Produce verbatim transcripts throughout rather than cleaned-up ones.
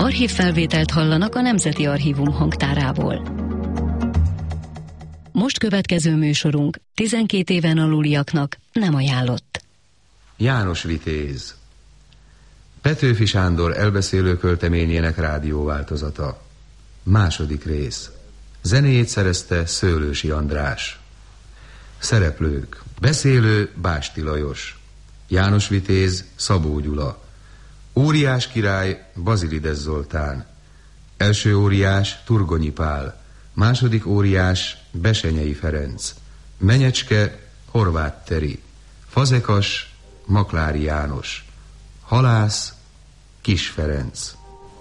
Archívfelvételt hallanak a Nemzeti Archívum hangtárából. Most következő műsorunk tizenkét éven aluliaknak nem ajánlott. János Vitéz. Petőfi Sándor elbeszélő költeményének rádióváltozata. Második rész. Zenéjét szerezte Szőlősi András. Szereplők. Beszélő Básti Lajos, János Vitéz Szabó Gyula, óriás király Bazilides Zoltán, első óriás Turgonyi Pál, második óriás Besenyei Ferenc, menyecske Horváth Teri, fazekas Maklári János, halász Kis Ferenc.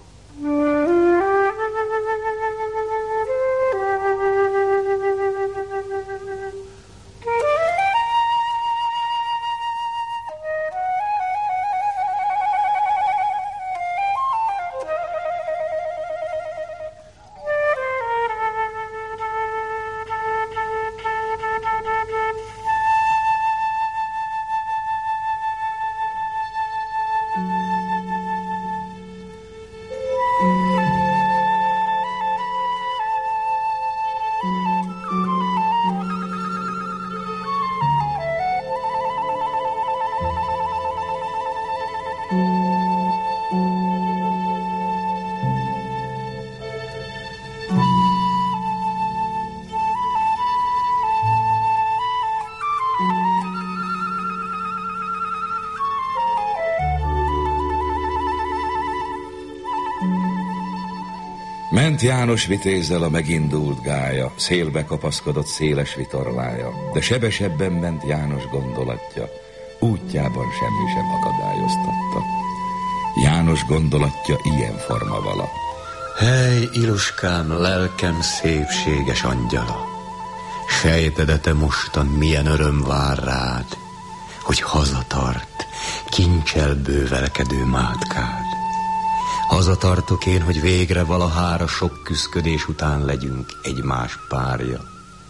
Ment János Vitézzel a megindult gálya, szélbe kapaszkodott széles vitorlája, de sebesebben ment János gondolatja, útjában semmi sem akadályoztatta. János gondolatja ilyen forma vala. Hely, Iluskám, lelkem szépséges angyala, sejted-e te mostan milyen öröm vár rád, hogy hazatart kincsel bővelkedő mátkád. Hazatartok én, hogy végre valahára sok küszködés után legyünk egymás párja.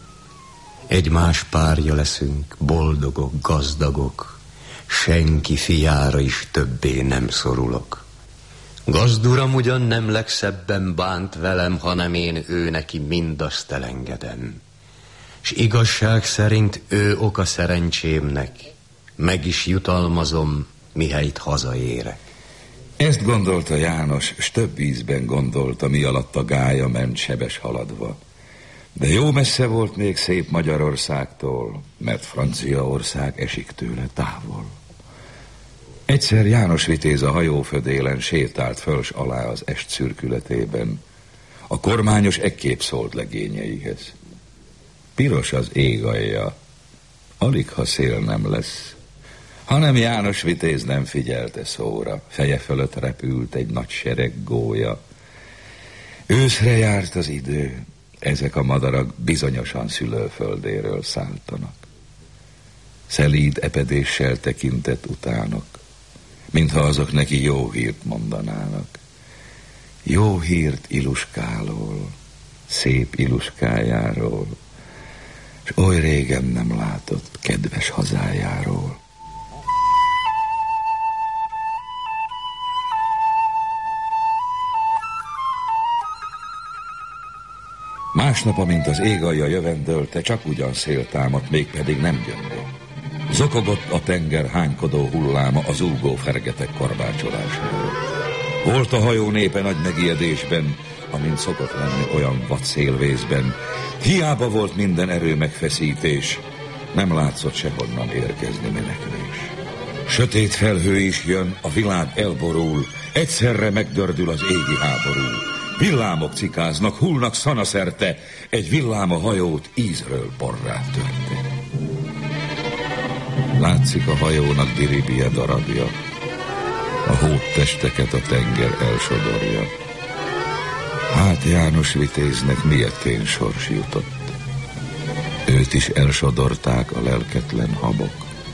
Egymás párja leszünk, boldogok, gazdagok, senki fiára is többé nem szorulok. Gazduram ugyan nem legszebben bánt velem, hanem én ő neki mindazt elengedem. S igazság szerint ő oka szerencsémnek, meg is jutalmazom, mihelyt hazaérek. Ezt gondolta János, s több ízben gondolta, mi alatt a gálya ment sebes haladva. De jó messze volt még szép Magyarországtól, mert Franciaország esik tőle távol. Egyszer János Vitéz a hajófödélen sétált föls alá az est szürkületében. A kormányos ekképp szólt legényeihez. Piros az ég alja, alig ha szél nem lesz. Hanem János Vitéz nem figyelte szóra, feje fölött repült egy nagy sereg gólya. Őszre járt az idő, ezek a madarak bizonyosan szülőföldéről szálltanak. Szelíd epedéssel tekintett utánok, mintha azok neki jó hírt mondanának. Jó hírt Iluskáról, szép Iluskájáról, s oly régen nem látott kedves hazájáról. Másnap, amint az ég alja jövendölte, csak ugyan szél támadt, mégpedig nem gyöngő. Zokogott a tenger hánykodó hulláma az úgó fergetek korbácsolására. Volt a hajó népe nagy megijedésben, amint szokott lenni olyan vad szélvészben. Hiába volt minden erő megfeszítés, nem látszott sehonnan érkezni menekvés. Sötét felhő is jön, a világ elborul, egyszerre megdördül az égi háború. Villámok cikáznak, hullnak szanaszerte, egy villám a hajót ízről porrá törte. Látszik a hajónak diribie darabja, a hóttesteket a tenger elsodorja. Hát János Vitéznek milyetén sors jutott. Őt is elsodorták a lelketlen habok.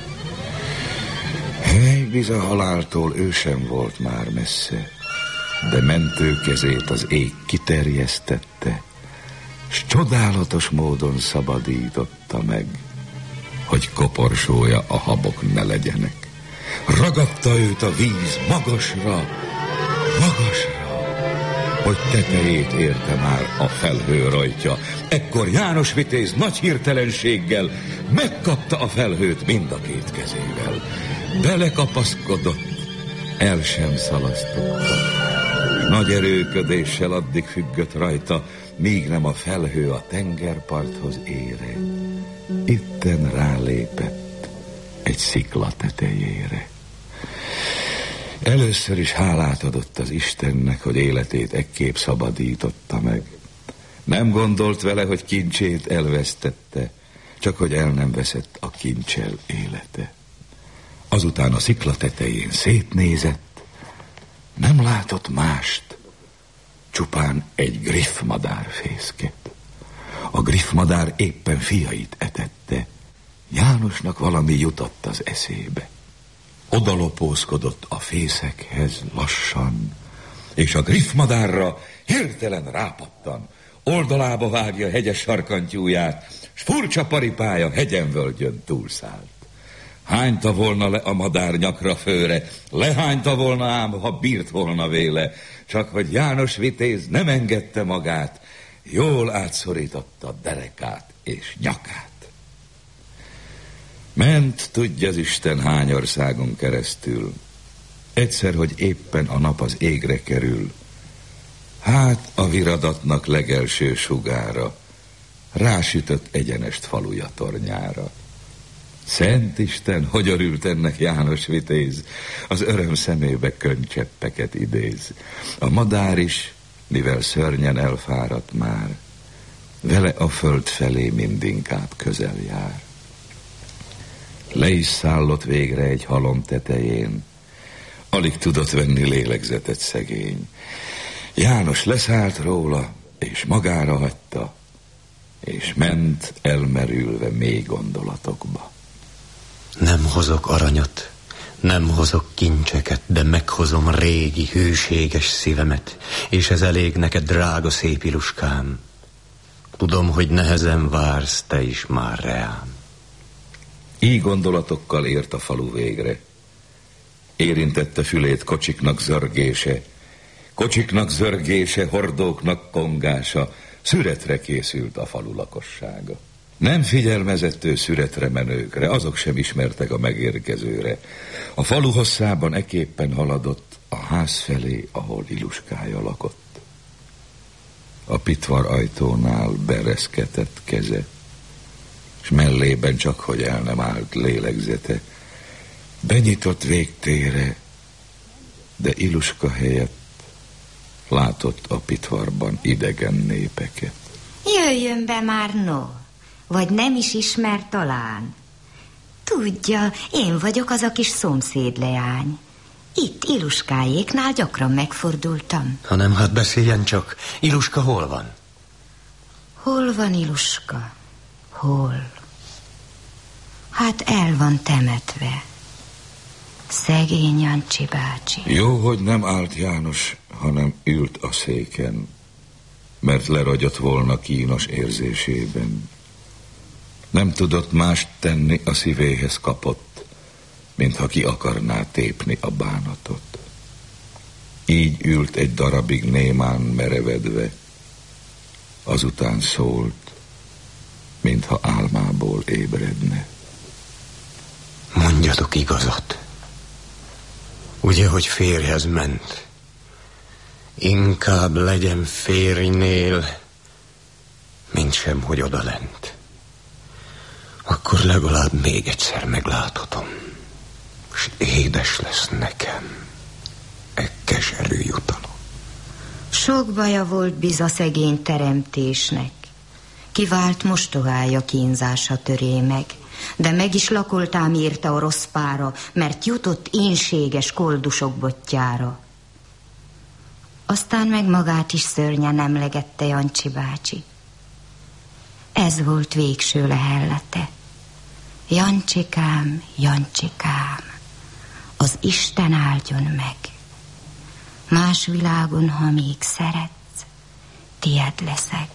Hely, biz a haláltól ő sem volt már messze, de mentő kezét az ég kiterjesztette, s csodálatos módon szabadította meg, hogy koporsója a habok ne legyenek. Ragadta őt a víz magasra, magasra, hogy tetejét érte már a felhő rajtja. Ekkor János Vitéz nagy hirtelenséggel megkapta a felhőt mind a két kezével. Belekapaszkodott, el sem szalasztotta. Nagy erőködéssel addig függött rajta, míg nem a felhő a tengerparthoz ére. Itten rálépett egy szikla tetejére. Először is hálát adott az Istennek, hogy életét ekképp szabadította meg. Nem gondolt vele, hogy kincsét elvesztette, csak hogy el nem veszett a kincsel élete. Azután a szikla tetején szétnézett, nem látott mást, csupán egy griffmadár fészket. A griffmadár éppen fiait etette. Jánosnak valami jutott az eszébe. Odalopózkodott a fészekhez lassan, és a griffmadárra hirtelen rápattan. Oldalába vágja hegyes sarkantyúját, s furcsa paripája hegyen-völgyön túlszállt. Hányta volna le a madár nyakra főre, lehányta volna ám, ha bírt volna véle, csak hogy János Vitéz nem engedte magát, jól átszorította derekát és nyakát. Ment, tudja az Isten hány országon keresztül. Egyszer, hogy éppen a nap az égre kerül, hát a viradatnak legelső sugára rásütött egyenest faluja tornyára. Szent Isten, hogy örült ennek János Vitéz, az öröm szemébe könycseppeket idéz. A madár is, mivel szörnyen elfáradt már, vele a föld felé mindinkább közel jár. Le is szállott végre egy halom tetején, alig tudott venni lélegzetet szegény. János leszállt róla, és magára hagyta, és ment elmerülve mély gondolatokba. Nem hozok aranyat, nem hozok kincseket, de meghozom régi, hűséges szívemet, és ez elég neked, drága szép Iluskám. Tudom, hogy nehezen vársz te is már reám. Így gondolatokkal ért a falu végre. Érintette fülét kocsiknak zörgése, kocsiknak zörgése, hordóknak kongása, szüretre készült a falu lakossága. Nem figyelmezett ő szüretre menőkre, azok sem ismertek a megérkezőre. A falu hosszában eképpen haladott a ház felé, ahol Iluskája lakott. A pitvar ajtónál bereszketett keze, s mellében csak, hogy el nem állt lélegzete. Benyitott végtére, de Iluska helyett látott a pitvarban idegen népeket. Jöjjön be már, no, vagy nem is ismer talán. Tudja, én vagyok az a kis szomszédleány. Itt Iluskájéknál gyakran megfordultam. Hanem hát beszéljen csak, Iluska hol van? Hol van Iluska? Hol? Hát el van temetve. Szegény Jancsi bácsi. Jó, hogy nem állt János, hanem ült a széken, mert leragyott volna kínos érzésében. Nem tudott mást tenni, a szívéhez kapott, mintha ki akarná tépni a bánatot. Így ült egy darabig némán merevedve, azután szólt, mintha álmából ébredne. Mondjatok igazat. Ugye, hogy férjhez ment? Inkább legyen férjnél, mint sem, hogy odalent. Akkor legalább még egyszer megláthatom, s édes lesz nekem e keserű jutalom. Sok baja volt biza szegény teremtésnek. Kivált mostohája kínzása töré meg, de meg is lakoltám írta a rossz pára, mert jutott ínséges koldusok botjára. Aztán meg magát is szörnyen emlegette Jancsi bácsi. Ez volt végső lehellete. Jancsikám, Jancsikám, az Isten áldjon meg. Más világon, ha még szeretsz, tied leszek.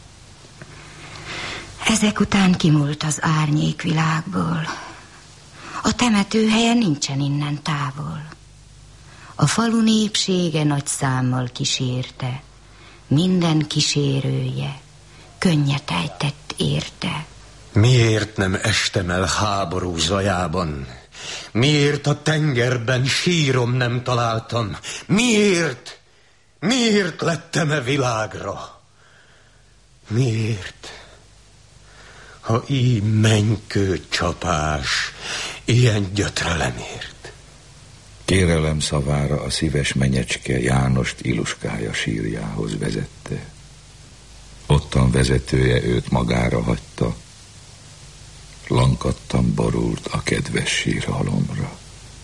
Ezek után kimúlt az árnyék világból. A temetőhelye nincsen innen távol. A falu népsége nagy számmal kísérte, minden kísérője könnyet ejtett érte. Miért nem estem el háború zajában? Miért a tengerben sírom nem találtam? Miért? Miért lettem-e világra? Miért? Ha így mennykő csapás ilyen gyötrelem ért. Kérelem szavára a szíves menyecske Jánost Iluskája sírjához vezette. Ottan vezetője őt magára hagyta. Lankadtan borult a kedves sírhalomra.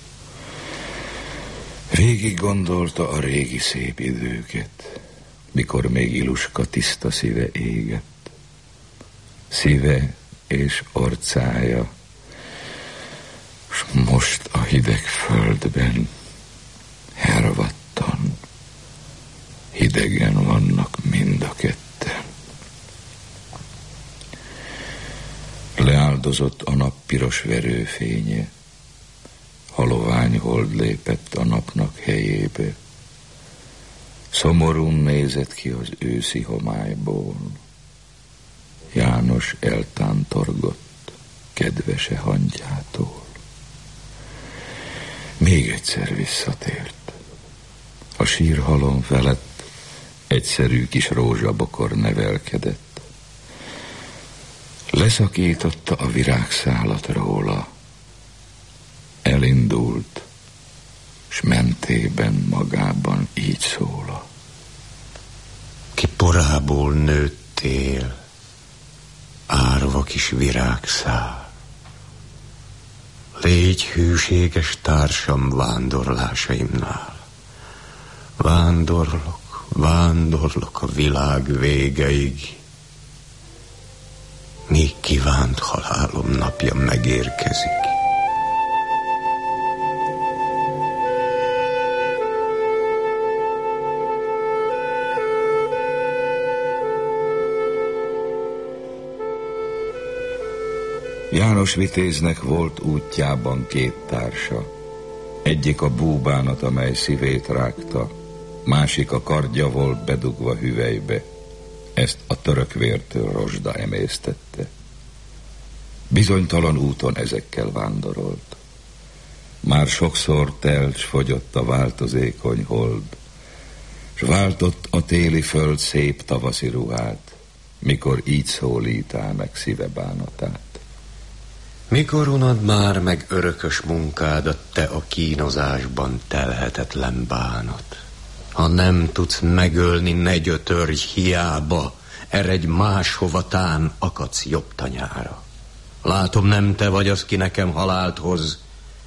Végig gondolta a régi szép időket, mikor még Iluska tiszta szíve égett. Szíve és orcája, s most a hideg földben hervadtan, hidegen vannak mind a ketten. Leáldozott a nap piros verőfénye, halovány hold lépett a napnak helyébe. Szomorún nézett ki az őszi homályból. János eltántorgott kedvese hangyától. Még egyszer visszatért. A sírhalom felett egyszerű kis rózsabokor nevelkedett. Leszakította a virágszálat róla. Elindult, s mentében magában így szóla. Ki porából nőttél, árva kis virágszál. Légy hűséges társam vándorlásaimnál. Vándorlok, vándorlok a világ végeig, míg kívánt halálom napja megérkezik. János Vitéznek volt útjában két társa. Egyik a búbánat, amely szívét rágta, másik a kardja volt bedugva hüvelybe. Ezt a török vértől rozsda emésztette. Bizonytalan úton ezekkel vándorolt. Már sokszor telt, s fogyott a változékony hold, s váltott a téli föld szép tavaszi ruhát, mikor így szólítál meg szíve bánatát. Mikor unod már meg örökös munkádat, te a kínozásban telhetetlen bánat? Ha nem tudsz megölni, ne gyötörj hiába, eredj máshova, tán akadsz jobb tanyára. Látom, nem te vagy az, ki nekem halált hoz.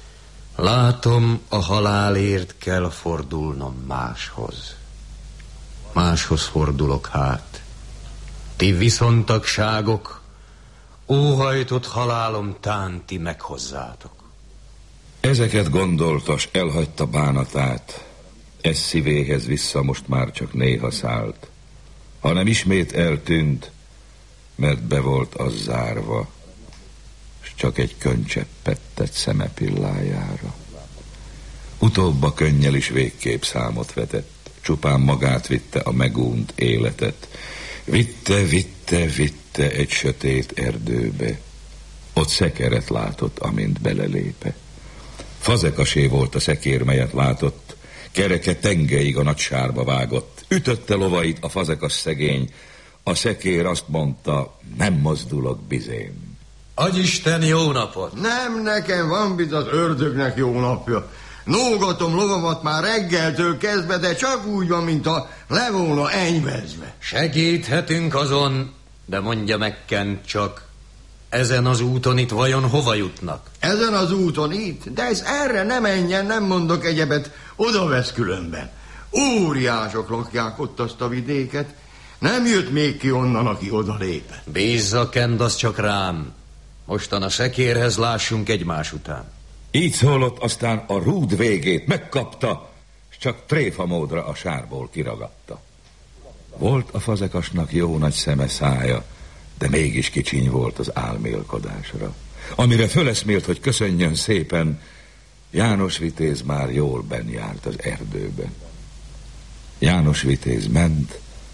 Látom, a halálért kell fordulnom máshoz. Máshoz fordulok hát. Ti viszontagságok, óhajtott halálom tán ti meghozzátok. Ezeket gondolta, s elhagyta bánatát. Ez szívéhez vissza most már csak néha szállt, hanem ismét eltűnt, mert be volt az zárva, s csak egy könycseppet tett szeme pillájára. Utóbb a könnyel is végképp számot vetett, csupán magát vitte a megúnt életet. Vitte, vitte, vitte egy sötét erdőbe. Ott szekeret látott, amint belelépe. Fazekasé volt a szekér, melyet látott, kereke tengeig a nagy sárba vágott. Ütötte lovait a fazekas szegény, a szekér azt mondta, nem mozdulok bizém. Agyisten, jó napot! Nem, nekem van biz az ördögnek jó napja. Nógatom lovamat már reggeltől kezdve, de csak úgy van, mint a le volna enyvezve. Segíthetünk azon, de mondja meg, Kent, csak ezen az úton itt vajon hova jutnak? Ezen az úton itt? De ez erre ne menjen, nem mondok egyebet, oda vesz különben. Óriások lakják ott azt a vidéket. Nem jött még ki onnan, aki oda lépett. Bízza, Kent, az csak rám. Mostan a szekérhez lássunk egymás után. Így szólott, aztán a rúd végét megkapta, s csak tréfamódra a sárból kiragadta. Volt a fazekasnak jó nagy szeme, szája, de mégis kicsiny volt az álmélkodásra. Amire föleszmélt, hogy köszönjön szépen, János Vitéz már jól benn járt az erdőben. János Vitéz ment,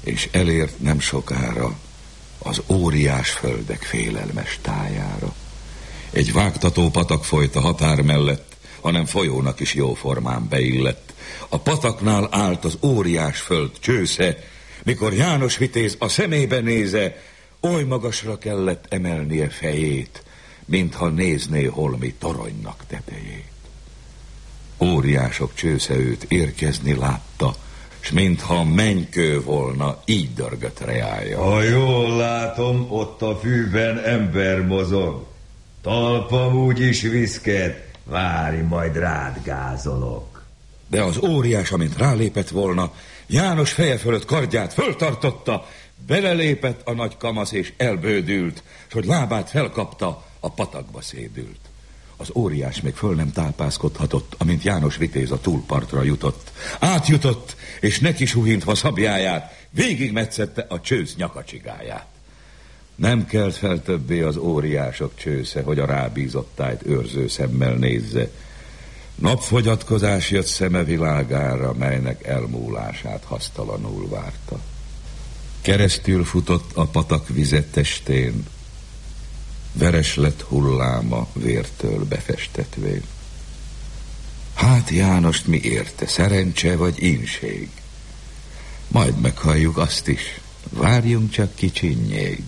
és elért nem sokára az óriás földek félelmes tájára. Egy vágtató patak folyt a határ mellett, hanem folyónak is jóformán beillett. A pataknál állt az óriás föld csősze, mikor János Vitéz a szemébe néze, oly magasra kellett emelnie fejét, mintha nézné holmi toronynak tetejét. Óriások csősze őt érkezni látta, s mintha mennykő volna, így dörgött reája. Ha jól látom, ott a fűben ember mozog. Talpam úgyis viszket, várj, majd rád gázolok. De az óriás, amint rálépett volna, János feje fölött kardját föltartotta, belelépett a nagy kamasz és elbődült, s hogy lábát felkapta, a patakba szédült. Az óriás még föl nem tápászkodhatott, amint János Vitéz a túlpartra jutott. Átjutott, és neki suhintva szabjáját, végigmetszette a csősz nyakacsigáját. Nem kelt fel többé az óriások csősze, hogy a rábízott tájt őrző szemmel nézze. Napfogyatkozás jött szeme világára, melynek elmúlását hasztalanul várta. Keresztül futott a patak vizettestén, veres lett hulláma vértől befestetvén. Hát Jánost mi érte, szerencse vagy ínség? Majd meghalljuk azt is, várjunk csak kicsinnyég.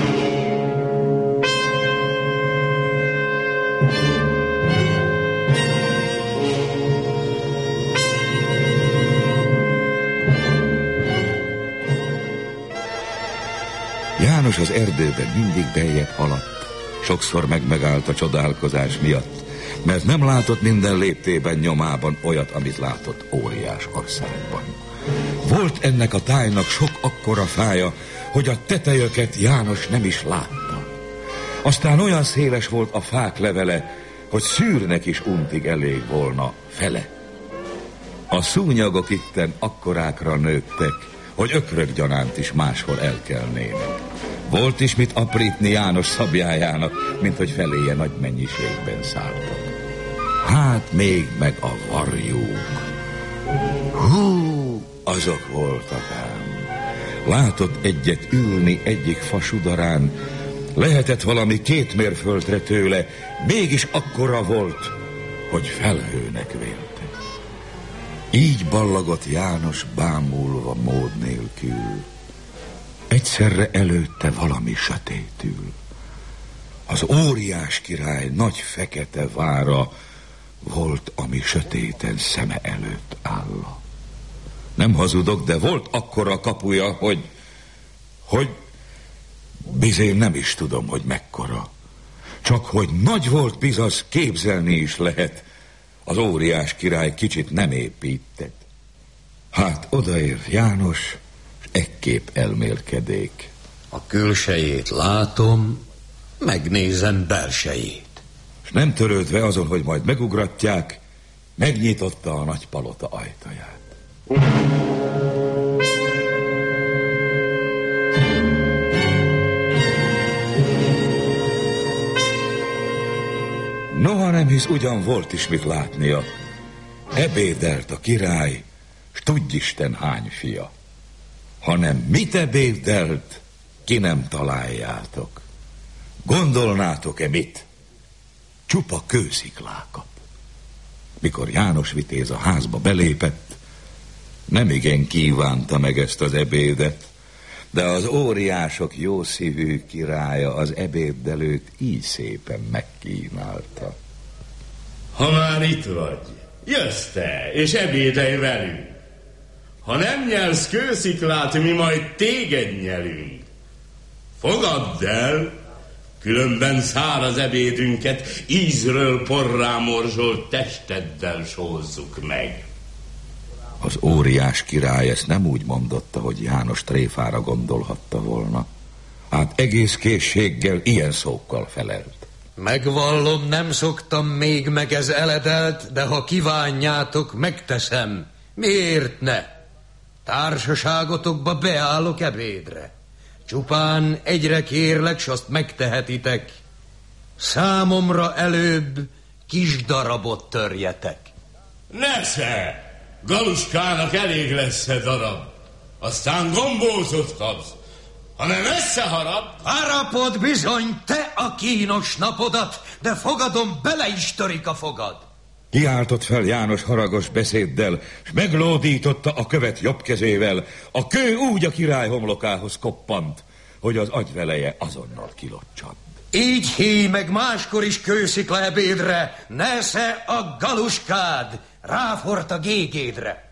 János az erdőben mindig beljebb haladt, sokszor meg megállt a csodálkozás miatt, mert nem látott minden léptében nyomában olyat, amit látott óriás országban. Volt ennek a tájnak sok akkora fája, hogy a tetejöket János nem is látta. Aztán olyan széles volt a fák levele, hogy szűrnek is untig elég volna fele. A szúnyagok itten akkorákra nőttek, hogy ökrök gyanánt is máshol elkelnének. Volt is mit aprítni János szabjájának, mint hogy feléje nagy mennyiségben szálltak. Hát még meg a varjuk. Hú, azok voltak ám. Látott egyet ülni egyik fasudarán, lehetett valami két mérföldre tőle, mégis akkora volt, hogy felhőnek vélte. Így ballagott János bámulva mód nélkül. Egyszerre előtte valami sötétül. Az óriás király nagy fekete vára volt, ami sötéten szeme előtt álla. Nem hazudok, de volt akkora kapuja, hogy... hogy... bizony nem is tudom, hogy mekkora. Csak hogy nagy volt, bizony képzelni is lehet. Az óriás király kicsit nem épített. Hát odaért János, s ekképp elmélkedék. A külsejét látom, megnézem belsejét. És nem törődve azon, hogy majd megugratják, megnyitotta a nagy palota ajtaját. Noha nem hisz, ugyan volt is mit látnia. Ebédelt a király, s tudjisten hány fia. Hanem mit ebédelt, ki nem találjátok. Gondolnátok-e mit? Csupa kősziklákat. Mikor János Vitéz a házba belépett, nemigen kívánta meg ezt az ebédet, de az óriások jószívű királya az ebéddelőt így szépen megkínálta. Ha már itt vagy, jössz te, és ebédelj velünk. Ha nem nyelsz kősziklát, mi majd téged nyelünk. Fogadd el, különben száraz ebédünket ízről porrá morzsolt testeddel sózzuk meg. Az óriás király ezt nem úgy mondotta, hogy János tréfára gondolhatta volna. Hát egész készséggel ilyen szókkal felelt. Megvallom, nem szoktam még meg ez eledelt, de ha kívánjátok, megteszem. Miért ne? Társaságotokba beállok ebédre. Csupán egyre kérlek, s azt megtehetitek. Számomra előbb kis darabot törjetek. Nesze! Galuskának elég lesz-e darab. aztán gombózot kapsz. Ha nem összeharap... Harapod bizony, te a kínos napodat, de fogadom, bele is törik a fogad. Kiáltott fel János haragos beszéddel, s meglódította a követ jobb kezével. A kő úgy a király homlokához koppant, hogy az agyveleje azonnal kilocsant. Így híj meg máskor is kőszikla ebédre, nesze a galuskád, ráfort a gégédre.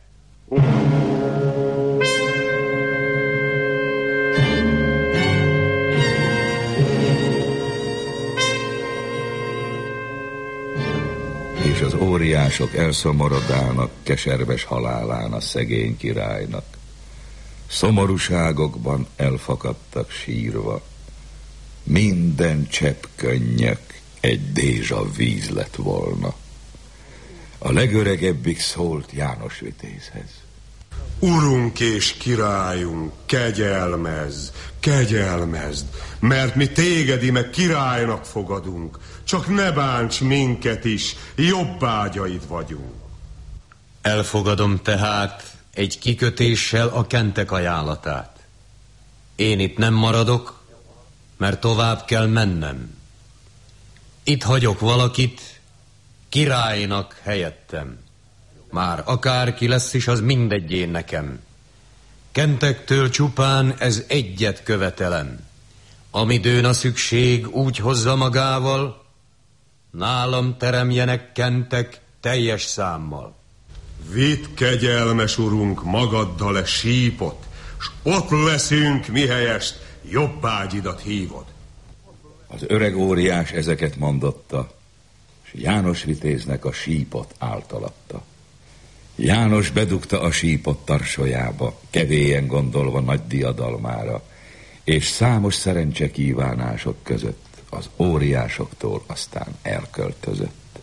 És az óriások elszomorodálnak keserves halálán a szegény királynak. Szomorúságokban elfakadtak sírva. Minden csepp könnyök egy dézsa víz lett volna. A legöregebbik szólt János vitézhez. Urunk és királyunk, kegyelmezd, kegyelmezd, mert mi téged íme királynak fogadunk, csak ne bánts minket is, jobbágyaid vagyunk. Elfogadom tehát egy kikötéssel a kentek ajánlatát. Én itt nem maradok, mert tovább kell mennem. Itt hagyok valakit királynak helyettem. Már akárki lesz is, az mindegyén nekem. Kentektől csupán ez egyet követelem. Amidőn a szükség úgy hozza magával, nálam teremjenek kentek teljes számmal. Vidd, kegyelmes urunk, magaddal e sípot, s ott leszünk, mihelyest jobbágyidat hívod. Az öreg óriás ezeket mondotta, és János vitéznek a sípot általatta. János bedugta a sípot tarsolyába, kedélyen gondolva nagy diadalmára, és számos szerencsekívánások között az óriásoktól aztán elköltözött.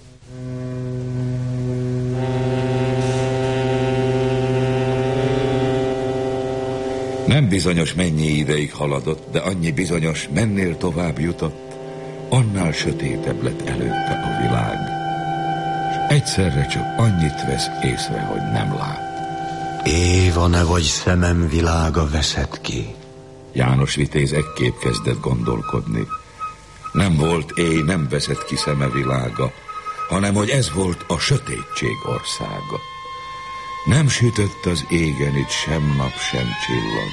Nem bizonyos mennyi ideig haladott, de annyi bizonyos, mennél tovább jutott, annál sötétebb lett előtte a világ. És egyszerre csak annyit vesz észre, hogy nem lát. Éva, ne vagy szemem világa veszed ki. János vitéz ekképp kezdett gondolkodni. Nem volt éj, nem veszett ki szeme világa, hanem hogy ez volt a sötétség országa. Nem sütött az égen itt sem nap, sem csillag.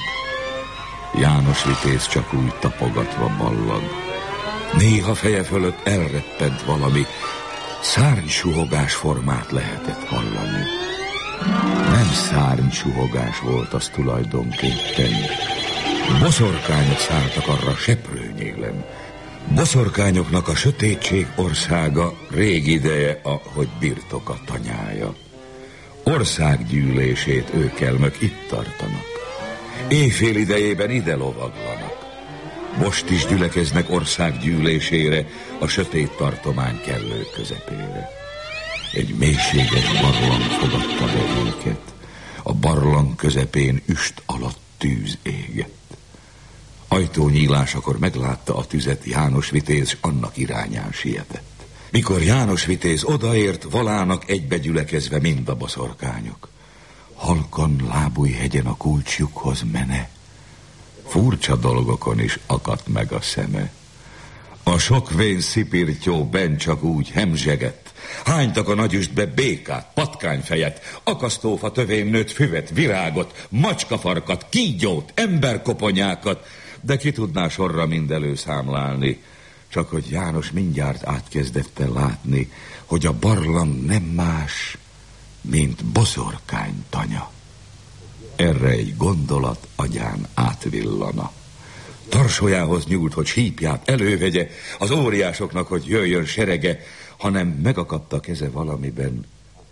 János vitéz csak úgy tapogatva ballag. Néha feje fölött elreppent valami, szárnysuhogás formát lehetett hallani. Nem szárnysuhogás volt az tulajdonképpen. Boszorkányok szálltak arra seprőnyélen. Boszorkányoknak a sötétség országa rég ideje, ahogy birtoka tanyája. Országgyűlését őkelmök itt tartanak. Éjfél idejében ide lovaglanak. Most is gyülekeznek országgyűlésére, a sötét tartomány kellő közepére. Egy mélységes barlang fogadta be őket. A barlang közepén üst alatt tűz égett. Ajtónyílásakor meglátta a tüzet János vitéz, s annak irányán sietett. Mikor János vitéz odaért, valának egybegyülekezve mind a boszorkányok. Halkan lábújhegyen a kulcsjukhoz mene, furcsa dolgokon is akadt meg a szeme. A sok vén szipirtyó benn csak úgy hemzsegett, hánytak a nagyüstbe békát, patkányfejet, akasztófa tövén nőtt füvet, virágot, macskafarkat, kígyót, emberkoponyákat, de ki tudná sorra mind előszámlálni, csak hogy János mindjárt átkezdette látni, hogy a barlang nem más, mint boszorkány tanya. Erre egy gondolat agyán átvillana. Tarsolyához nyúlt, hogy sípját elővegye, az óriásoknak, hogy jöjjön serege, hanem megakadta keze valamiben.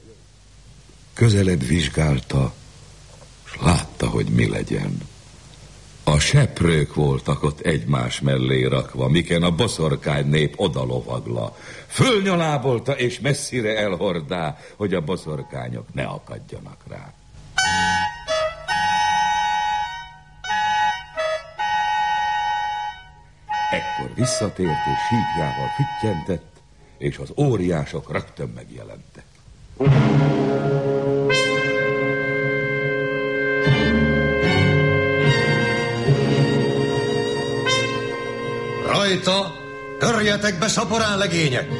Közelebb vizsgálta, s látta, hogy mi legyen. A seprők voltak ott egymás mellé rakva, miken a boszorkány nép odalovagla. Fölnyalábolta és messzire elhordá, hogy a boszorkányok ne akadjanak rá. Ekkor visszatért és sípjával füttyentett, és az óriások rögtön megjelentek. Dőljetek be, szaporán legények!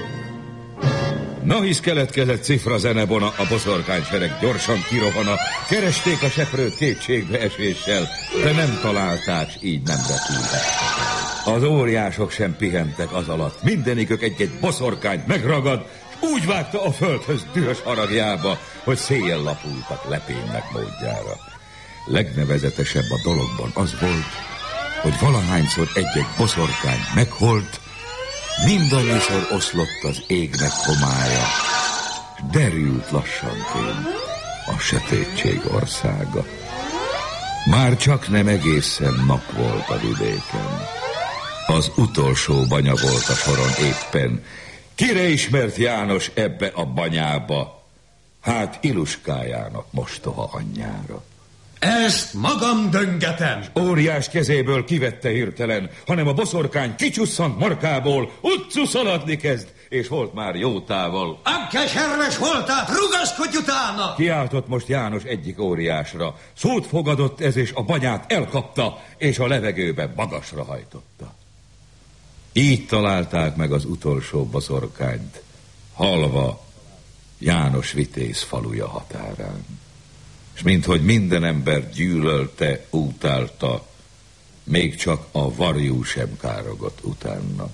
Na hisz keletkezett cifra zenebona, a boszorkánysereg gyorsan kirohana, keresték a seprőt kétségbeeséssel, de nem találták, így nem repültek. Az óriások sem pihentek az alatt, mindenikük egy-egy boszorkányt megragad, s úgy vágta a földhöz dühös haragjába, hogy széjjel lapultak lepénynek módjára. Legnevezetesebb a dologban az volt, hogy valahányszor egy-egy boszorkány meghalt, mindannyiszor oszlott az égnek homálya, s derült lassanként a sötétség országa. Már csak nem egészen nap volt a vidéken. Az utolsó banya volt a soron éppen. Kire ismert János ebbe a banyába? Hát Iluskájának mostoha anyjára. Ezt magam döngetem! Óriás kezéből kivette hirtelen, hanem a boszorkány kicsusszant markából, utcu szaladni kezd, és volt már jó távol. Ám keserves voltát, rugaszkodj utána! Kiáltott most János egyik óriásra. Szót fogadott ez, és a banyát elkapta, és a levegőbe magasra hajtotta. Így találták meg az utolsó boszorkányt, halva János vitéz faluja határán. És minthogy minden ember gyűlölte, utálta, még csak a varjú sem károgott utána.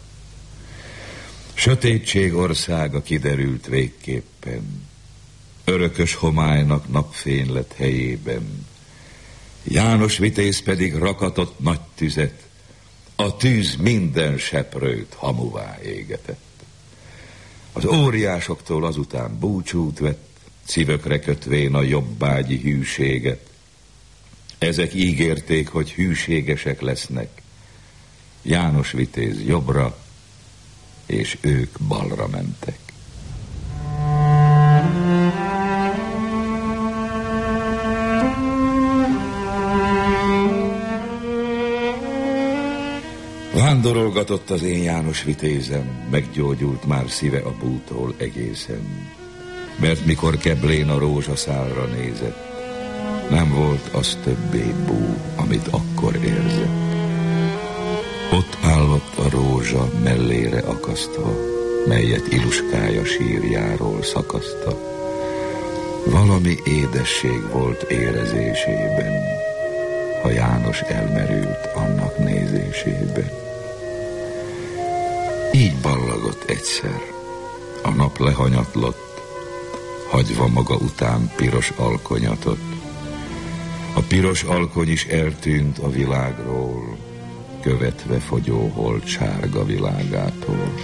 Sötétség országa kiderült végképpen, örökös homálynak napfény lett helyében. János vitéz pedig rakatott nagy tüzet, a tűz minden seprőt hamuvá égetett. Az óriásoktól azután búcsút vett, szívökre kötvén a jobbágyi hűséget. Ezek ígérték, hogy hűségesek lesznek. János vitéz jobbra, és ők balra mentek. Vándorolgatott az én János vitézem, meggyógyult már szíve a bútól egészen. Mert mikor Keblén a rózsaszálra nézett, nem volt az többé bú, amit akkor érzett. Ott állott a rózsa mellére akasztva, melyet Iluskája sírjáról szakaszta. Valami édesség volt érezésében, ha János elmerült annak nézésében. Így ballagott egyszer, a nap lehanyatlott, hagyva maga után piros alkonyatot. A piros alkony is eltűnt a világról, követve fogyó hold sárga világától.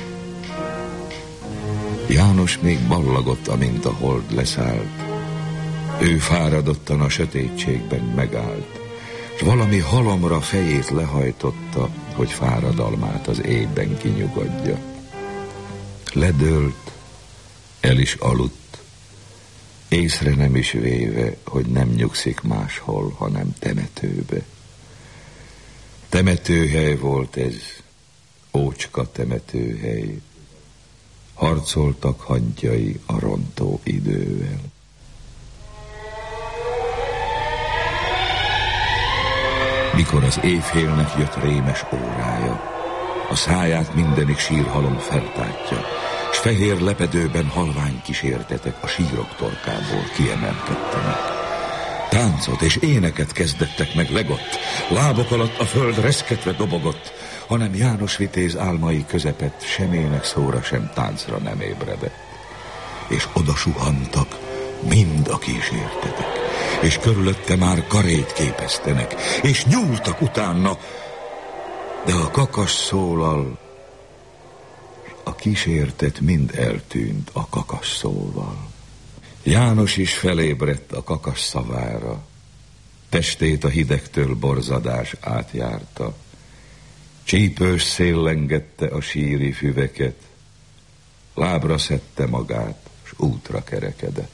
János még ballagott, amint a hold leszállt. Ő fáradottan a sötétségben megállt, s valami halomra fejét lehajtotta, hogy fáradalmát az éjben kinyugodja. Ledőlt, el is aludt, észre nem is véve, hogy nem nyugszik máshol, hanem temetőbe. Temetőhely volt ez, ócska temetőhely. Harcoltak hangyai a rontó idővel. Mikor az évfélnek jött rémes órája, a száját mindenik sírhalom feltátja, s fehér lepedőben halvány kísértetek a sírok torkából kiemelkedtenek. Táncot és éneket kezdettek meg legott, lábok alatt a föld reszketve dobogott, hanem János vitéz álmai közepett semének szóra sem táncra nem ébredett. És oda suhantak mind a kísértetek, és körülötte már karét képeztenek, és nyúltak utána, de a kakas szólal, a kísértet mind eltűnt a kakas szóval. János is felébredt a kakas szavára, testét a hidegtől borzadás átjárta, csípős szél lengette a síri füveket, lábra szedte magát, s útra kerekedett.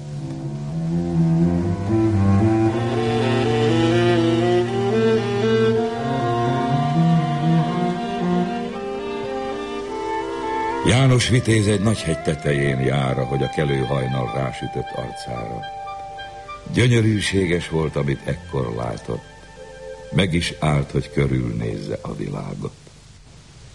János vitéz egy nagy hegy tetején jár, hogy a kelő hajnal rásütött arcára. Gyönyörűséges volt, amit ekkor látott. Meg is állt, hogy körülnézze a világot.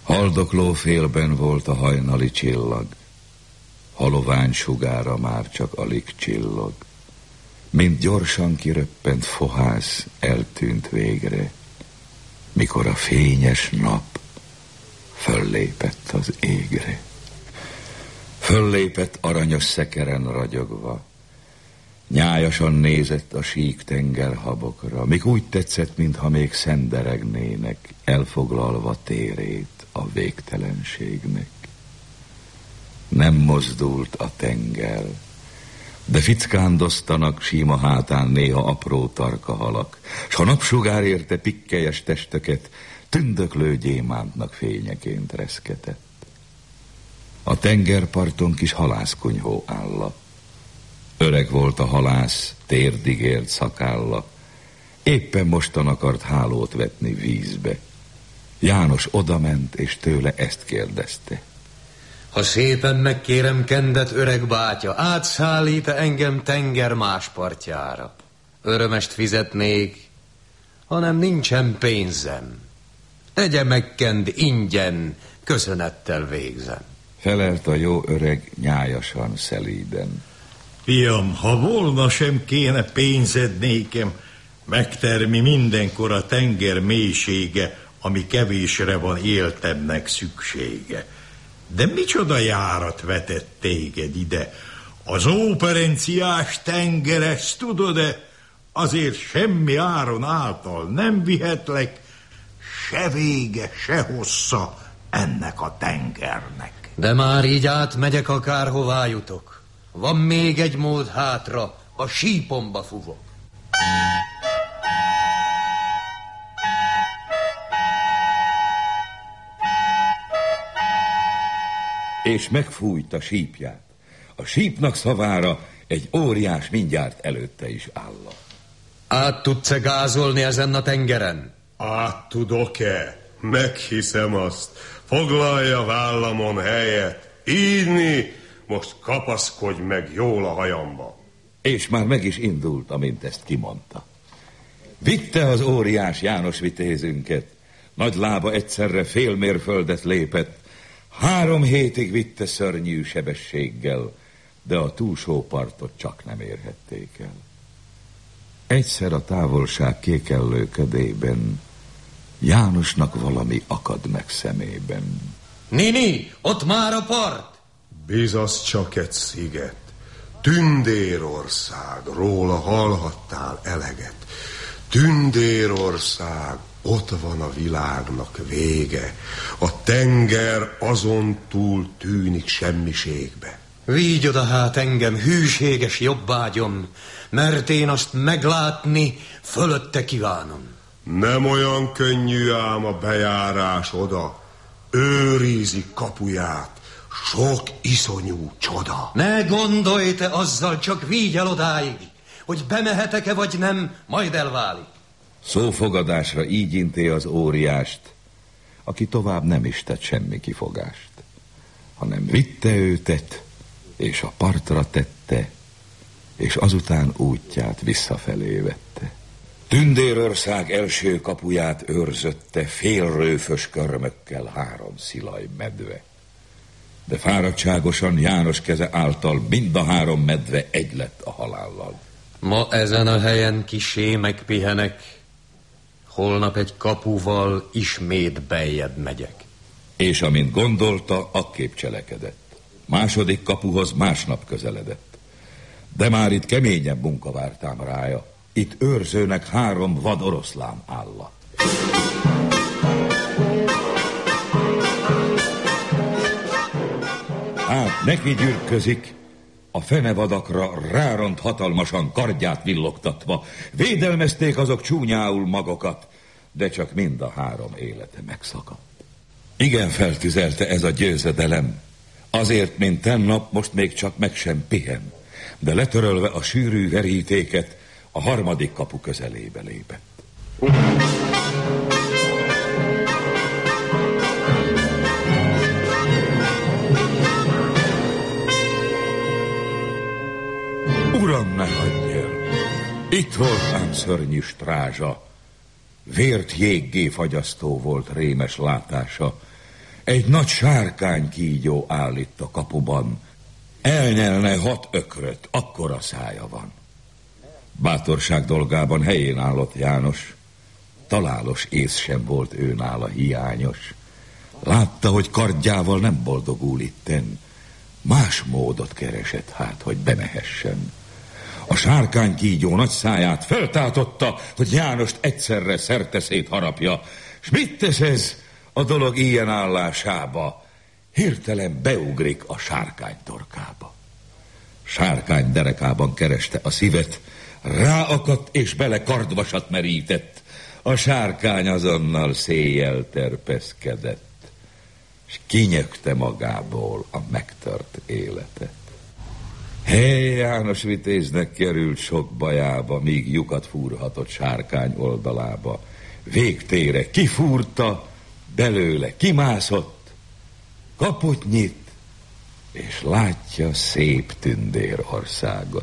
Haldokló félben volt a hajnali csillag, halovány sugára már csak alig csillog. Mint gyorsan kiröppent fohász eltűnt végre, mikor a fényes nap föllépett az égre. Föllépett aranyos szekeren ragyogva, nyájasan nézett a sík tengerhabokra, míg úgy tetszett, mintha még szenderegnének, elfoglalva térét a végtelenségnek. Nem mozdult a tenger, de fickándoztanak síma hátán néha apró tarka halak, s ha napsugár érte pikkelyes testeket, tündöklő gyémántnak fényeként reszketett. A tengerparton kis halászkunyhó álla. Öreg volt a halász, térdig ért szakálla, éppen mostan akart hálót vetni vízbe. János odament, és tőle ezt kérdezte. Ha szépen megkérem kendet, öreg bátya, átszállít-e engem tenger más partjára? Örömest fizetnék, hanem nincsen pénzem. Tegye meg kend ingyen, köszönettel végzem. Felelt a jó öreg nyájasan, szelíden. Fiam, ha volna, sem kéne pénzed nékem, megtermi mindenkor a tenger mélysége, ami kevésre van éltemnek szüksége. De micsoda járat vetett téged ide? Az óperenciás tenger, ezt tudod-e? Azért semmi áron által nem vihetlek, se vége, se hossza ennek a tengernek. De már így átmegyek, akárhová jutok. Van még egy mód hátra, a sípomba fuvok. És megfújt a sípját. A sípnak szavára egy óriás mindjárt előtte is álla. Át tudsz-e gázolni ezen a tengeren? Át tudok-e? Meghiszem azt. Foglalja vállamon helyet. Írni, most kapaszkodj meg jól a hajamba. És már meg is indult, amint ezt kimondta. Vitte az óriás János vitézünket. Nagy lába egyszerre fél mérföldet lépett. Három hétig vitte szörnyű sebességgel, de a túlsó partot csak nem érhették el. Egyszer a távolság kékellő ködében Jánosnak valami akad meg szemében. Nini, ott már a part! Bizasz csak egy sziget, Tündérország, róla hallhattál eleget. Tündérország, ott van a világnak vége, a tenger azon túl tűnik semmiségbe. Vigy oda hát engem, hűséges jobbágyom, mert én azt meglátni fölötte kívánom. Nem olyan könnyű ám a bejárás oda, őrizik kapuját sok iszonyú csoda. Ne gondolj te azzal, csak vigy el odáig, hogy bemehetek-e vagy nem, majd elválik. Szófogadásra így inté az óriást, aki tovább nem is tett semmi kifogást, hanem vitte őtet, és a partra tette, és azután útját visszafelé vette. Tündérország első kapuját őrzötte félrőfös körmökkel három szilaj medve. De fáradtságosan János keze által mind a három medve egy lett a halállal. Ma ezen a helyen kisé megpihenek, holnap egy kapuval ismét beljebb megyek. És amint gondolta, akképp cselekedett. Második kapuhoz másnap közeledett. De már itt keményebb munka vártám rája. Itt őrzőnek három vad oroszlán álla. Hát neki gyürközik, a fenevadakra ráront hatalmasan kardját villogtatva. Védelmezték azok csúnyául magokat, de csak mind a három élete megszakadt. Igen feltüzelte ez a győzedelem, azért, mint tennap, most még csak meg sem pihen, de letörölve a sűrű verítéket, a harmadik kapu közelébe lépett. Uram, ne hagyj el! Itt volt ám szörnyű strázsa, vért jéggé fagyasztó volt rémes látása. Egy nagy sárkány kígyó áll itt a kapuban. Elnyelne hat ökröt, akkora szája van. Bátorság dolgában helyén állott János. Találos ész sem volt ő nála hiányos. Látta, hogy kardjával nem boldogul itten. Más módot keresett hát, hogy bemehessen. A sárkány kígyó nagy száját feltátotta, hogy Jánost egyszerre szerteszét harapja. S mit tesz ez a dolog ilyen állásába? Hirtelen beugrik a sárkány torkába. Sárkány derekában kereste a szívet, ráakadt és bele kardvasat merített. A sárkány azonnal széjjel terpeszkedett, s kinyögte magából a megtört életet. Hely, János vitéznek került sok bajába, míg lyukat fúrhatott sárkány oldalába. Végtére kifúrta, belőle kimászott, kaput nyit, és látja szép tündérországot.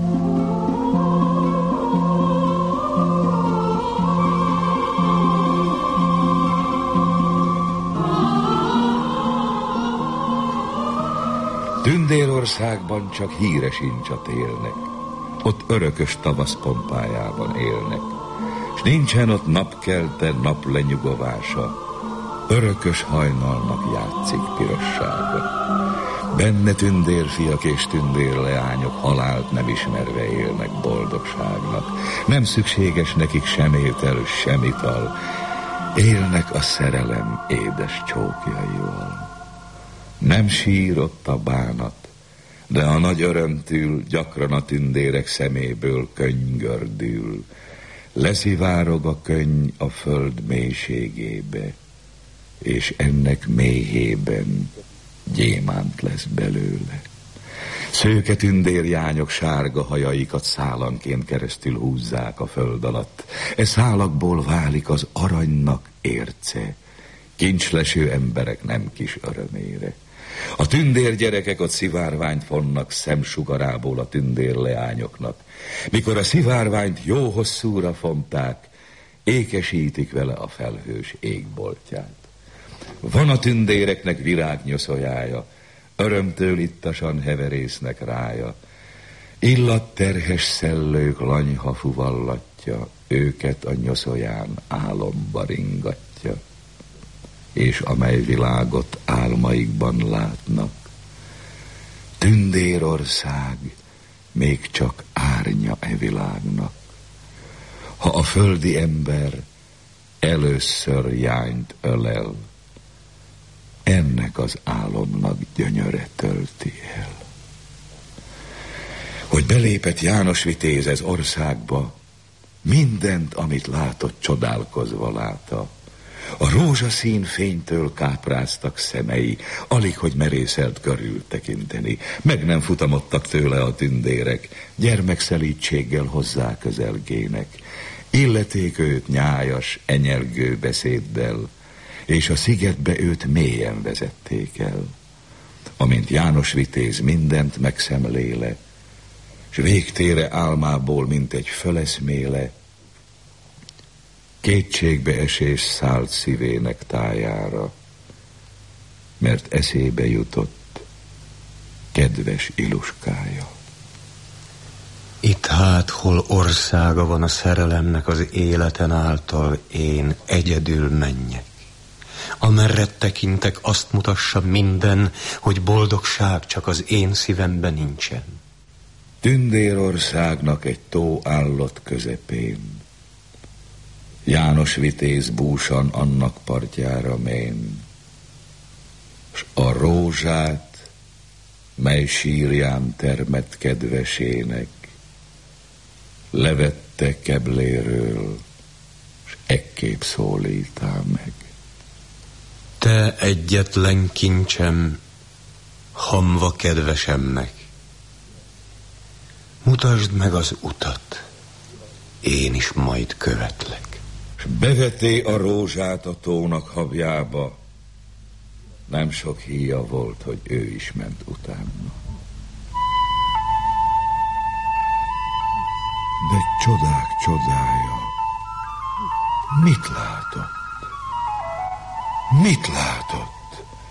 Tündérországban csak híres incsat élnek, ott örökös tavasz pompájában élnek, s nincsen ott napkelte, nap lenyugovása, örökös hajnalnak játszik pirossága. Benne tündérfiak és tündérleányok halált nem ismerve élnek boldogságnak. Nem szükséges nekik sem étel, sem ital, élnek a szerelem édes csókjaival. Nem sír ott a bánat, de a nagy örömtől gyakran a tündérek szeméből könny gördül. Leszivárog a könny a föld mélységébe, és ennek mélyében gyémánt lesz belőle. Szőke tündérjányok sárga hajaikat szálanként keresztül húzzák a föld alatt. E szálakból válik az aranynak érce, kincsleső emberek nem kis örömére. A tündérgyerekek ott szivárványt vonnak szemsugarából a tündérleányoknak. Mikor a szivárványt jó hosszúra fonták, ékesítik vele a felhős égboltját. Van a tündéreknek virágnyoszójája, örömtől ittasan heverésznek rája. Illatterhes szellők lanyha fuvallatja, őket a nyoszóján álomba ringatja. És amely világot álmaikban látnak, tündérország még csak árnya e világnak. Ha a földi ember először jányt ölel, ennek az álomnak gyönyöre tölti el. Hogy belépett János vitéz ez országba, mindent, amit látott, csodálkozva látta. A rózsaszín fénytől kápráztak szemei, alig, hogy merészelt körül tekinteni. Meg nem futamodtak tőle a tündérek, gyermekszelítséggel hozzá közelgének. Illeték őt nyájas, enyelgő beszéddel, és a szigetbe őt mélyen vezették el. Amint János vitéz mindent megszemléle, s végtére álmából, mint egy föleszméle, kétségbe esés szállt szívének tájára, mert eszébe jutott kedves Iluskája. Itt hát, hol országa van a szerelemnek az életen által, én egyedül menjek. Amerre tekintek, azt mutassa minden, hogy boldogság csak az én szívemben nincsen. Tündérországnak egy tó állott közepén, János vitéz búsan annak partjára mén, s a rózsát, mely sírján termett kedvesének, levette kebléről, s ekképp szólítál meg. Te egyetlen kincsem, hamva kedvesemnek, mutasd meg az utat, én is majd követlek. S beveté a rózsát a tónak habjába, nem sok híja volt, hogy ő is ment utána. De csodák csodája, mit látott? Mit látott?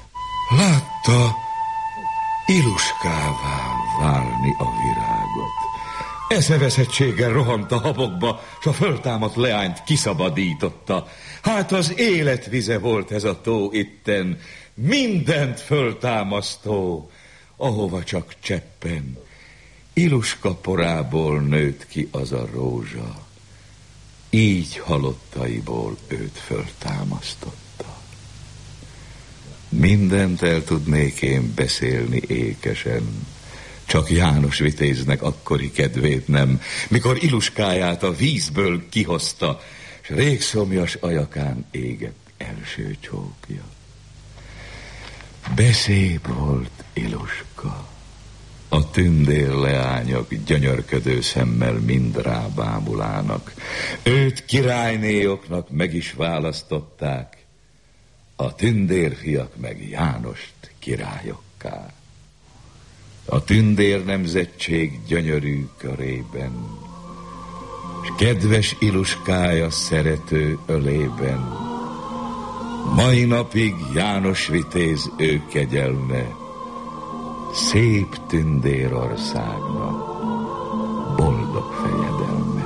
Látta Iluskává válni a virágot. Eszeveszettséggel rohant a habokba, s a föltámadt leányt kiszabadította. Hát az életvize volt ez a tó itten, mindent föltámasztó, ahova csak cseppen. Iluska porából nőtt ki az a rózsa, így halottaiból őt föltámasztotta. Mindent el tudnék én beszélni ékesen, csak János Vitéznek akkori kedvét nem, mikor Iluskáját a vízből kihozta, s régszomjas ajakán égett első csókja. Beszéd volt Iluska, a tündér leányok gyönyörködő szemmel mind rábámulának. Őt királynéjoknak meg is választották, a tündérfiak meg Jánost királyokká. A tündér nemzetség gyönyörű körében, s kedves Iluskája szerető ölében, mai napig János Vitéz ő kegyelme, szép tündérországnak boldog fejedelme.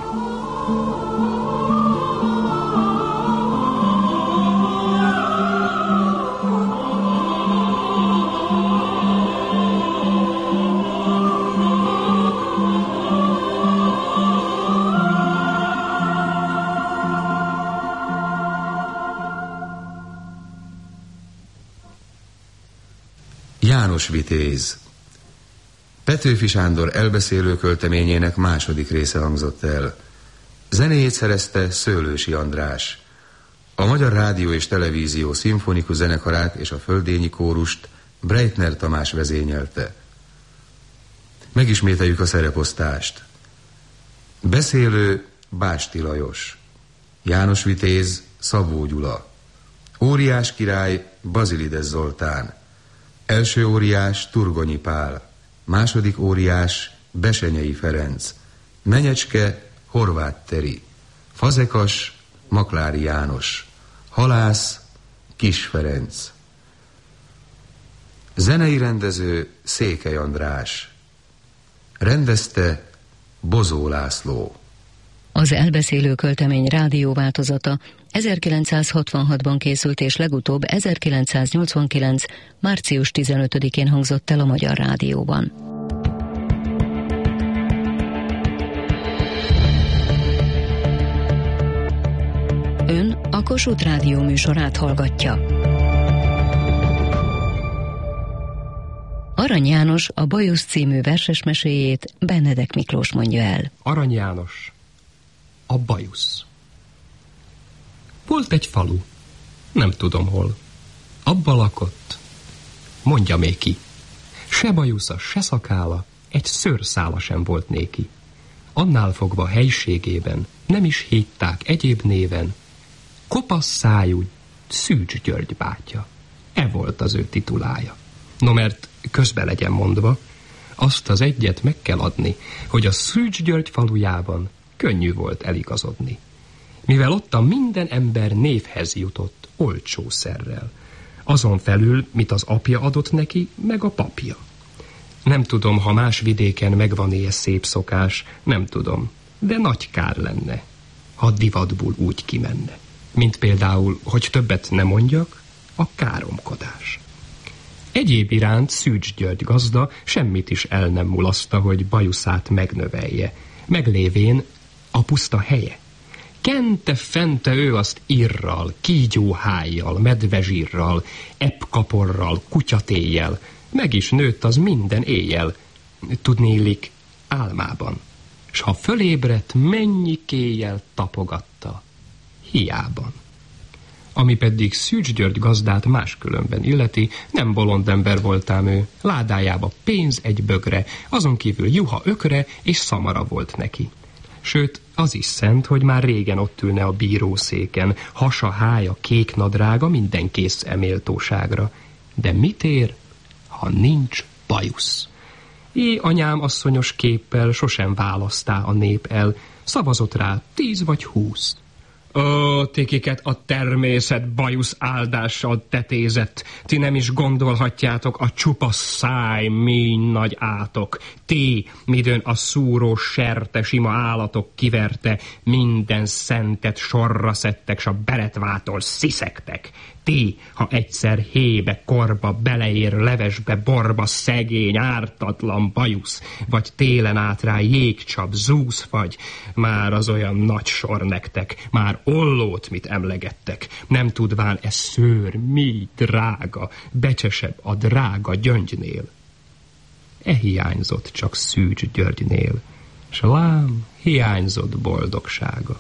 János Vitéz. Petőfi Sándor elbeszélő költeményének második része hangzott el. Zenéjét szerezte Szőlősi András. A Magyar Rádió és Televízió szimfonikus zenekarát és a földényi kórust Breitner Tamás vezényelte. Megismételjük a szereposztást. Beszélő Básti Lajos, János Vitéz Szabó Gyula, óriás király Bazilides Zoltán, első óriás Turgonyi Pál, második óriás Besenyei Ferenc, menyecske Horváth Teri, fazekas Maklári János, halász Kis Ferenc. Zenei rendező Székely András, rendezte Bozó László. Az elbeszélő költemény rádióváltozata ezerkilencszázhatvanhatban készült, és legutóbb ezerkilencszáznyolcvankilenc. március tizenötödikén hangzott el a Magyar Rádióban. Ön a Kossuth Rádió műsorát hallgatja. Arany János a Bajusz című versesmeséjét Benedek Miklós mondja el. Arany János, a Bajusz. Volt egy falu, nem tudom hol. Abba lakott, mondja még ki. Se bajusza, se szakála, egy szőrszála sem volt néki. Annál fogva helységében nem is hívták egyéb néven. Kopasz szájú Szűcs György bátyja. E volt az ő titulája. No, mert közbe legyen mondva, azt az egyet meg kell adni, hogy a Szűcs György falujában könnyű volt eligazodni. Mivel ottan minden ember névhez jutott olcsó szerrel. Azon felül, mit az apja adott neki, meg a papja. Nem tudom, ha más vidéken megvan ilyen szép szokás, nem tudom, de nagy kár lenne, ha divatból úgy kimenne. Mint például, hogy többet ne mondjak, a káromkodás. Egyéb iránt Szűcs György gazda semmit is el nem mulaszta, hogy bajuszát megnövelje, meglévén a puszta helye. Kente-fente ő azt irral, kígyóhájjal, medvezsírral, eppkaporral, kutyatéjjel, meg is nőtt az minden éjjel, tudnélik álmában. S ha fölébredt, mennyi kéjjel tapogatta, hiában. Ami pedig Szűcs György gazdát máskülönben illeti, nem bolond ember voltám ő, ládájába pénz egy bögre, azon kívül juha ökre és szamara volt neki. Sőt, az is szent, hogy már régen ott ülne a bírószéken, hasa, hája, kék nadrága, minden kész eméltóságra. De mit ér, ha nincs bajusz? É, anyám asszonyos képpel sosem választá a nép el, szavazott rá tíz vagy húsz. Ó, tikiket a természet bajusz áldással tetézett, ti nem is gondolhatjátok a csupasz száj mély nagy átok. Ti, midőn a szúró serte sima állatok kiverte, minden szentet sorra szedtek, s a beletvától sziszegtek. Ti, ha egyszer hébe, korba, beleér levesbe, borba, szegény, ártatlan bajusz, vagy télen át rá jégcsap, zúzfagy, már az olyan nagy sor nektek, már ollót mit emlegettek, nem tudván e szőr, mi drága, becsesebb a drága gyöngynél. E hiányzott csak Szűcs Györgynél, s lám hiányzott boldogsága.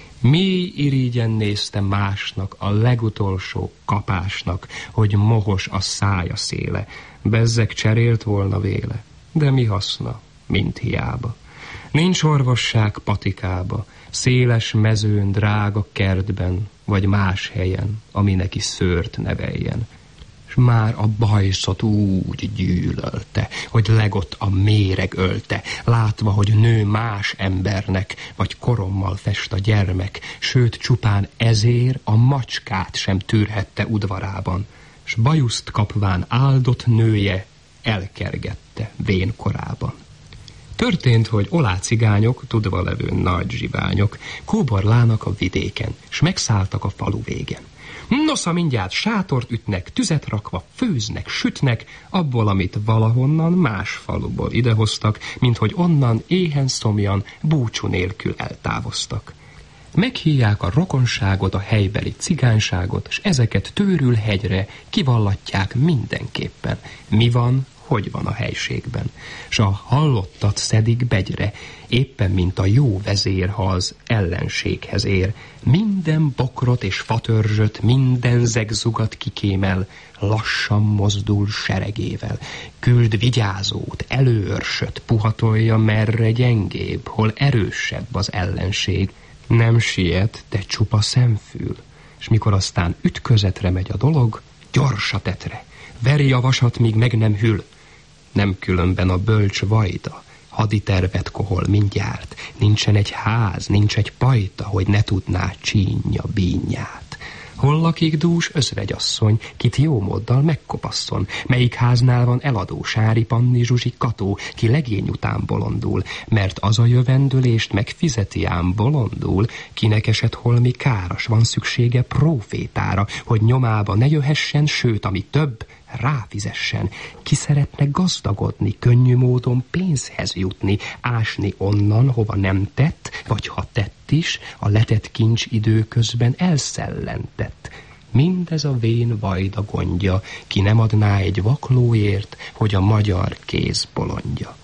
Mély irigyen nézte másnak, a legutolsó kapásnak, hogy mohos a szája széle, bezzeg cserélt volna véle, de mi haszna, mint hiába. Nincs orvosság patikába, széles mezőn, drága kertben, vagy más helyen, ami neki szőrt neveljen. S már a bajszot úgy gyűlölte, hogy legott a méreg ölte, látva, hogy nő más embernek, vagy korommal fest a gyermek, sőt csupán ezért a macskát sem tűrhette udvarában, s bajuszt kapván áldott nője elkergette vénkorában. Történt, hogy olácigányok, tudva levő nagy zsiványok, kóborlának a vidéken, s megszálltak a falu végen. Nosza mindjárt sátort ütnek, tüzet rakva főznek, sütnek, abból, amit valahonnan más faluból idehoztak, mint hogy onnan éhen szomjan búcsú nélkül eltávoztak. Meghívják a rokonságot, a helybeli cigányságot, s ezeket tőrül hegyre kivallatják mindenképpen. Mi van, hogy van a helységben, s a hallottat szedik begyre, éppen mint a jó vezér, ha az ellenséghez ér. Minden bokrot és fatörzsöt, minden zegzugat kikémel, lassan mozdul seregével. Küld vigyázót, előörsöt, puhatolja merre gyengébb, hol erősebb az ellenség. Nem siet, de csupa szemfül, s mikor aztán ütközetre megy a dolog, gyors a tetre, veri a vasat, míg meg nem hűl. Nem különben a bölcs vajda, haditervet kohol mindjárt, nincsen egy ház, nincs egy pajta, hogy ne tudná csínyja bínyát. Hol lakik dús özvegyasszony, kit jó móddal megkopasszon, melyik háznál van eladó, Sári Panni Zsuzsi Kató, ki legény után bolondul, mert az a jövendőlést megfizeti ám bolondul, kinek esett holmi káras, van szüksége prófétára, hogy nyomába ne jöhessen, sőt, ami több, ráfizessen. Ki szeretne gazdagodni, könnyű módon pénzhez jutni, ásni onnan, hova nem tett, vagy ha tett is, a letett kincs időközben elszellentett. Mindez a vén vajda gondja, ki nem adná egy vaklóért, hogy a magyar kéz bolondja.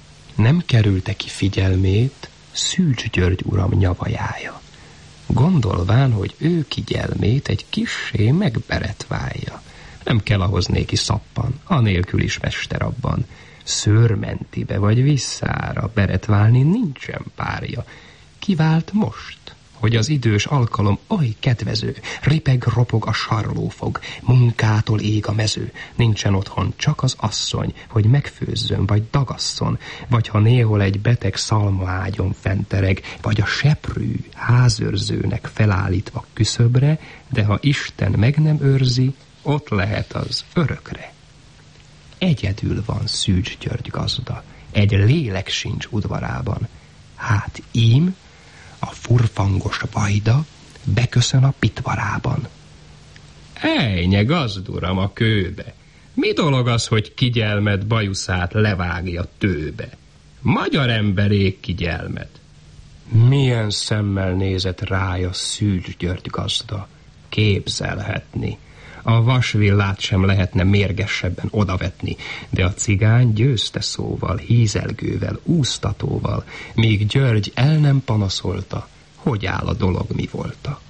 Nem kerülte ki figyelmét Szűcs György uram nyavajája, gondolván, hogy ő kigyelmét egy kissé megberetválja. Nem kell ahhoz néki szappan, anélkül is mester abban. Szőrmentibe vagy visszára beretválni nincsen párja. Kivált most, hogy az idős alkalom oly kedvező, ripeg-ropog a sarlófog, munkától ég a mező, nincsen otthon csak az asszony, hogy megfőzzön vagy dagasszon, vagy ha néhol egy beteg szalmaágyon fentereg, vagy a seprű házőrzőnek felállítva küszöbre, de ha Isten meg nem őrzi, ott lehet az örökre. Egyedül van Szűcs György gazda, egy lélek sincs udvarában. Hát ím a furfangos vajda beköszön a pitvarában. Ejnye, gazduram, a kőbe! Mi dolog az, hogy kigyelmed bajuszát levágja tőbe? Magyar emberék kigyelmed. Milyen szemmel nézett rája Szűcs György gazda? Képzelhetni. A vasvillát sem lehetne mérgesebben odavetni, de a cigány győzte szóval, hízelgővel, úsztatóval, míg György el nem panaszolta, hogy áll a dolog mi volta.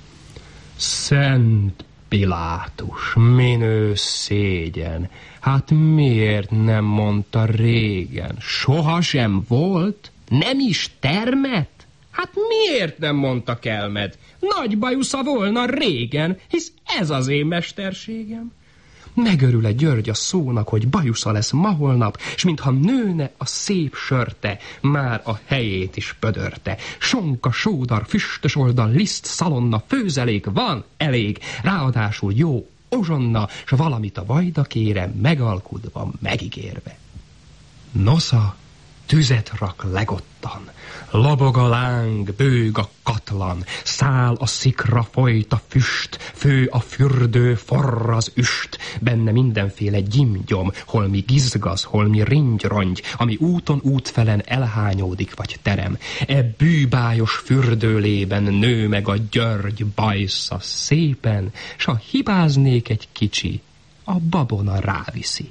Szent Pilátus, minő szégyen, hát miért nem mondta régen? Soha sem volt? Nem is termett? Hát miért nem mondta kelmed? Nagy bajusza volna régen, hisz ez az én mesterségem. Megörül-e György a szónak, hogy bajusza lesz ma holnap, s mintha nőne a szép sörte, már a helyét is pödörte. Sonka, sódar, füstös oldal, liszt, szalonna, főzelék van elég, ráadásul jó ozsonna, s valamit a vajda kére megalkudva, megígérve. Nosza tüzet rak legottan, labog a láng, bőg a katlan, száll a szikra, folyt a füst, fő a fürdő, forr az üst, benne mindenféle gyimgyom, holmi gizgaz, holmi ringyrongy, ami úton útfelen elhányódik vagy terem. E bűbájos fürdőlében nő meg a György bajsza szépen, s ha hibáznék egy kicsi, a babona ráviszi.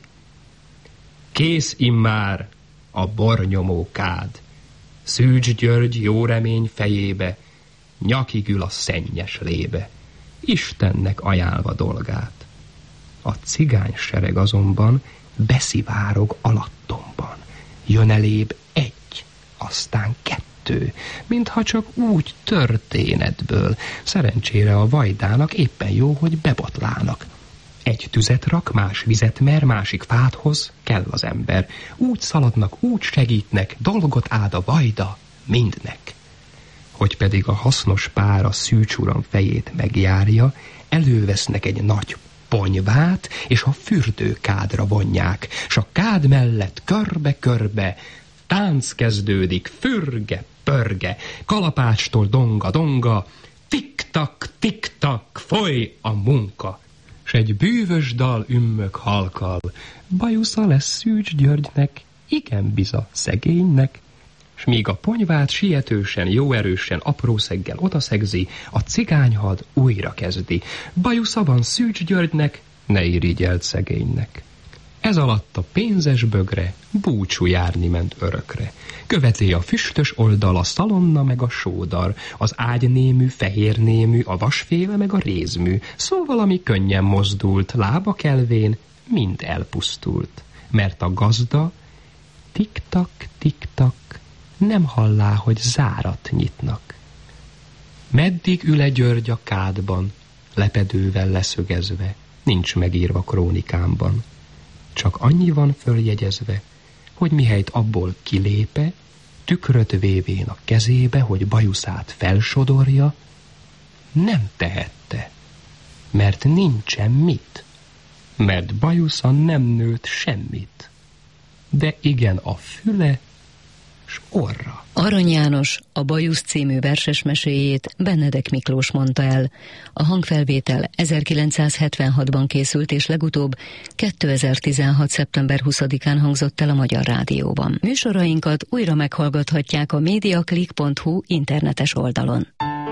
Kész immár a bornyomó kád, Szűcs György jó remény fejébe, nyakig ül a szennyes lébe, Istennek ajánlva dolgát. A cigány sereg azonban beszivárog alattomban, jön elébb egy, aztán kettő, mintha csak úgy történetből, szerencsére a vajdának éppen jó, hogy bebotlának. Egy tüzet rak, más vizet mer, másik fát hoz, kell az ember. Úgy szaladnak, úgy segítnek, dolgot áld a vajda mindnek. Hogy pedig a hasznos pár a Szűcs uram fejét megjárja, elővesznek egy nagy ponyvát, és a fürdőkádra vonják, s a kád mellett körbe-körbe tánc kezdődik, fürge, pörge, kalapácstól donga-donga, tik-tak, tik-tak, foly a munka. S egy bűvös dal ümmög halkal, bajusza lesz Szűcs Györgynek, igen biza szegénynek. S míg a ponyvát sietősen, jó erősen, apró szeggel odaszegzi, a cigányhad újra kezdi. Bajusza van Szűcs Györgynek, ne irigyeld szegénynek. Ez alatt a pénzes bögre búcsú járni ment örökre. Követi a füstös oldal, a szalonna meg a sódar, az ágynémű, fehérnémű, a vasféle meg a rézmű, szóval ami könnyen mozdult, lába kelvén mind elpusztult. Mert a gazda tik-tak, tik-tak nem hallá, hogy zárat nyitnak. Meddig ül-e György a kádban, lepedővel leszögezve, nincs megírva krónikámban. Csak annyi van följegyezve, hogy mihelyt abból kilépe, tükröt vévén a kezébe, hogy bajuszát felsodorja, nem tehette, mert nincsen mit, mert bajusza nem nőtt semmit, de igen a füle s orra. Arany János a Bajusz című verses meséjét Benedek Miklós mondta el. A hangfelvétel ezerkilencszázhetvenhatban készült, és legutóbb kétezer-tizenhat. szeptember huszadikán hangzott el a Magyar Rádióban. Műsorainkat újra meghallgathatják a mediaclick pont hu internetes oldalon.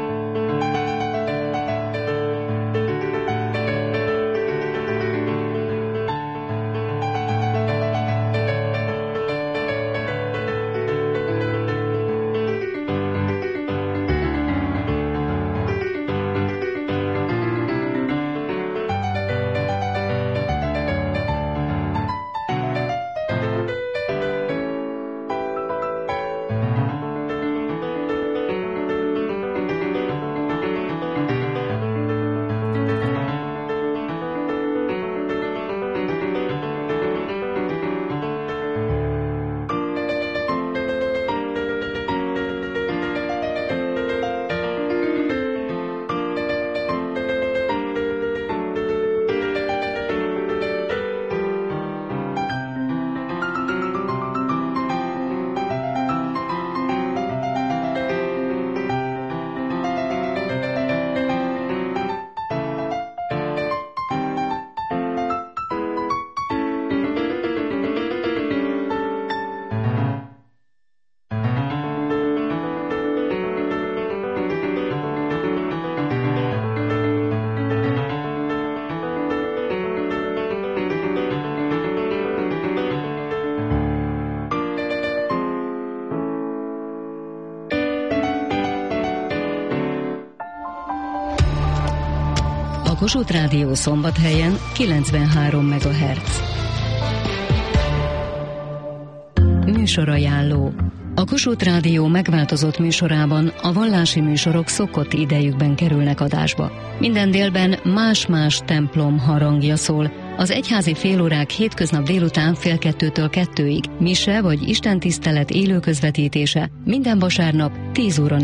A Kossuth Rádió Szombathelyen kilencvenhárom megahertz. Műsorajánló. A Kossuth Rádió megváltozott műsorában a vallási műsorok szokott idejükben kerülnek adásba. Minden délben más-más templom harangja szól, Az egyházi félórák hétköznap délután fél kettőtől kettőig, mise vagy istentisztelet élő közvetítése minden vasárnap tíz óra